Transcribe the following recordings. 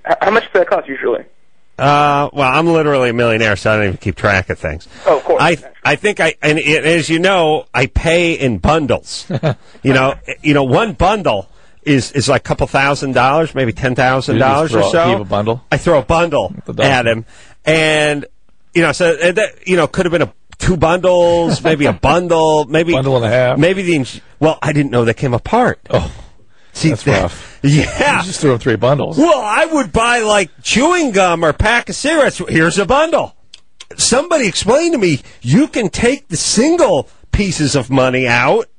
How much does that cost usually? Well, I'm literally a millionaire, so I don't even keep track of things. Oh, of course. I think and as you know, I pay in bundles. One bundle is like a couple $1,000, maybe $10,000 or so. A bundle? I throw a bundle at him, and could have been two bundles, maybe a bundle, maybe bundle and a half. Maybe I didn't know they came apart. Oh. See, that's rough. Yeah. You just threw 3 bundles. Well, I would buy, like, chewing gum or a pack of cigarettes. Here's a bundle. Somebody explained to me, you can take the single pieces of money out.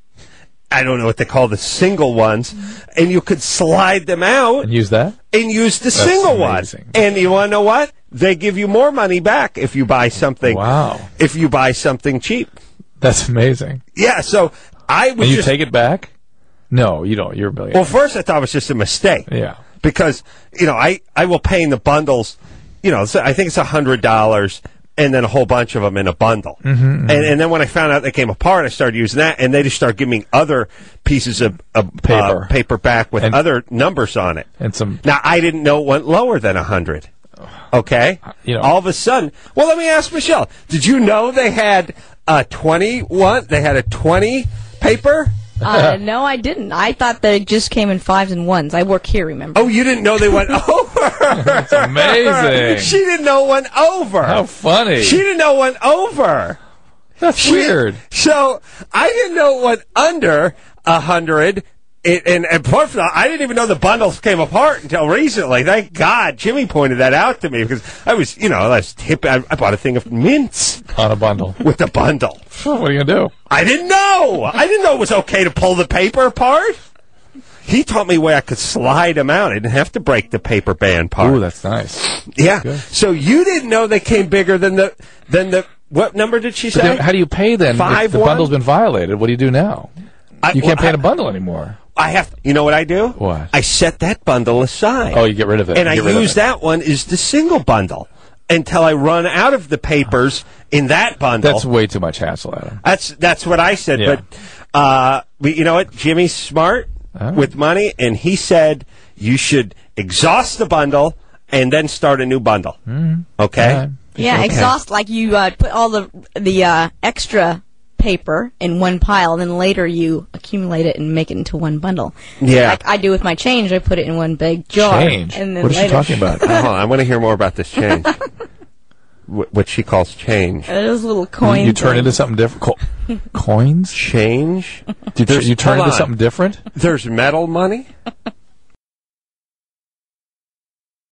I don't know what they call the single ones. And you could slide them out. And use that? And use the single amazing. one. And you want to know what? They give you more money back if you buy something. Wow. If you buy something cheap. That's amazing. Yeah, so I would And you take it back? No, you don't. You're a billionaire. Well, first I thought it was just a mistake. Yeah. Because, I will pay in the bundles, so I think it's $100 and then a whole bunch of them in a bundle. Mm-hmm. And then when I found out they came apart, I started using that, and they just started giving me other pieces of paper back with other numbers on it. And some. Now, I didn't know it went lower than 100. Okay? All of a sudden. Well, let me ask Michelle. Did you know they had a 21? They had a 20 paper? No, I didn't. I thought they just came in 5s and 1s. I work here, remember? Oh, you didn't know they went over? That's amazing. She didn't know it went over. How funny. She didn't know it went over. That's weird. So I didn't know it went under 100. And I didn't even know the bundles came apart until recently. Thank God Jimmy pointed that out to me because I was hip. I bought a thing of mints on a bundle with the bundle. What are you gonna do? I didn't know. I didn't know it was okay to pull the paper apart. He taught me where I could slide them out. I didn't have to break the paper band part. Ooh, that's nice. Yeah. Good. So you didn't know they came bigger than the what number did she say? Then how do you pay then? If the bundle's been violated, what do you do now? You can't pay in a bundle anymore. I have. You know what I do? What? I set that bundle aside. Oh, you get rid of it. And I use that one as the single bundle until I run out of the papers in that bundle. That's way too much hassle, Adam. That's what I said. Yeah. But you know what? Jimmy's smart with money, and he said you should exhaust the bundle and then start a new bundle. Mm-hmm. Okay? Yeah, okay. Exhaust, like you put all the extra paper in one pile, and then later you accumulate it and make it into one bundle. Yeah. Like I do with my change, I put it in one big jar. Change? And then what is she talking about? Hold on, I want to hear more about this change. What she calls change. Those little coins. You turn into something different. Coins? Change? You turn into something different? There's metal money?